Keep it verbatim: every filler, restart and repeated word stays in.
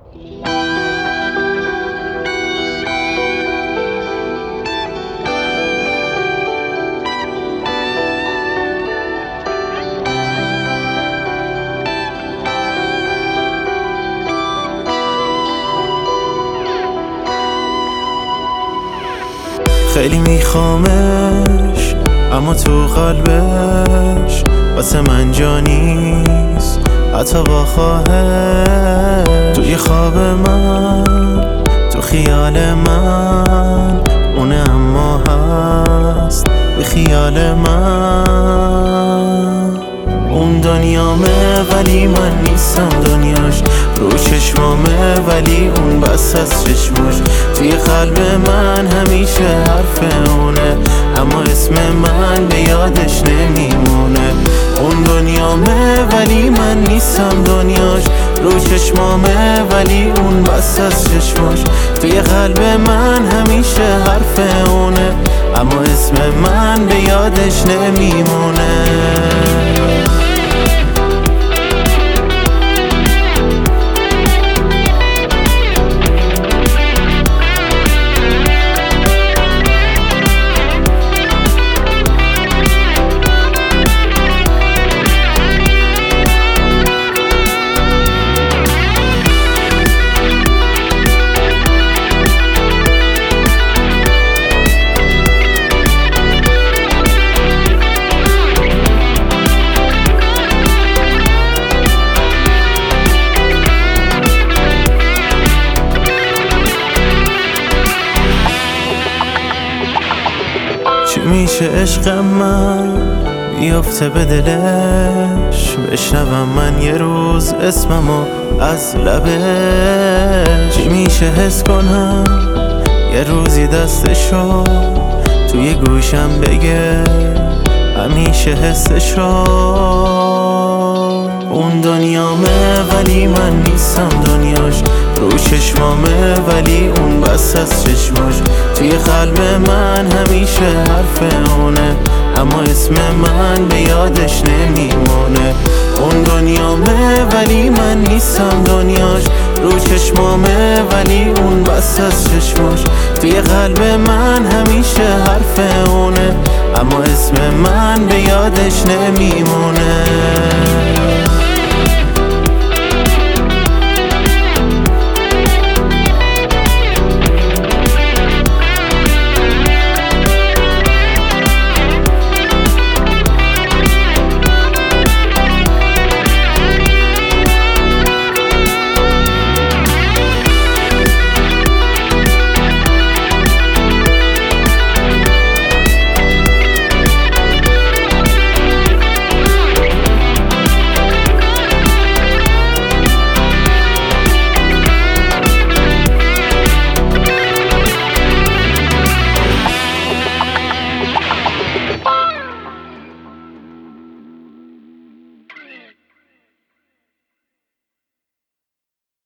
خیلی میخوامش اما تو قلبش واسه من جا نیست، حتی با خواهش. توی خواب من، تو خیال من اونه، اما هست به خیال من. اون دنیامه ولی من نیستم دنیاش، رو چشمامه ولی اون بس از چشماش. توی قلب من همیشه حرف اونه، اما اسم من به یادش نمیمونه. اون دنیامه ولی من نیستم دنیاش، رو چشمامه ولی اون بس از چشماش. توی قلب من همیشه حرف اونه، اما اسم من به یادش نمیمونه. چی میشه عشق من بیافته به دلش، بشنوم من یه روز اسممو از لبش. چی میشه حس کنم یه روزی دستشو توی گوشم بگه، همیشه حسشو. اون دنیامه ولی من نیستم دنیاش، رو چشمامه ولی اون بس از چشماش. توی قلب من همیشه حرف اونه، اما اسم من به یادش نمیمونه. اون دنیامه ولی من نیستم دنیاش، رو چشمامه ولی اون بس از چشماش. توی قلب من همیشه حرف اونه، اما اسم من به یادش نمیمونه.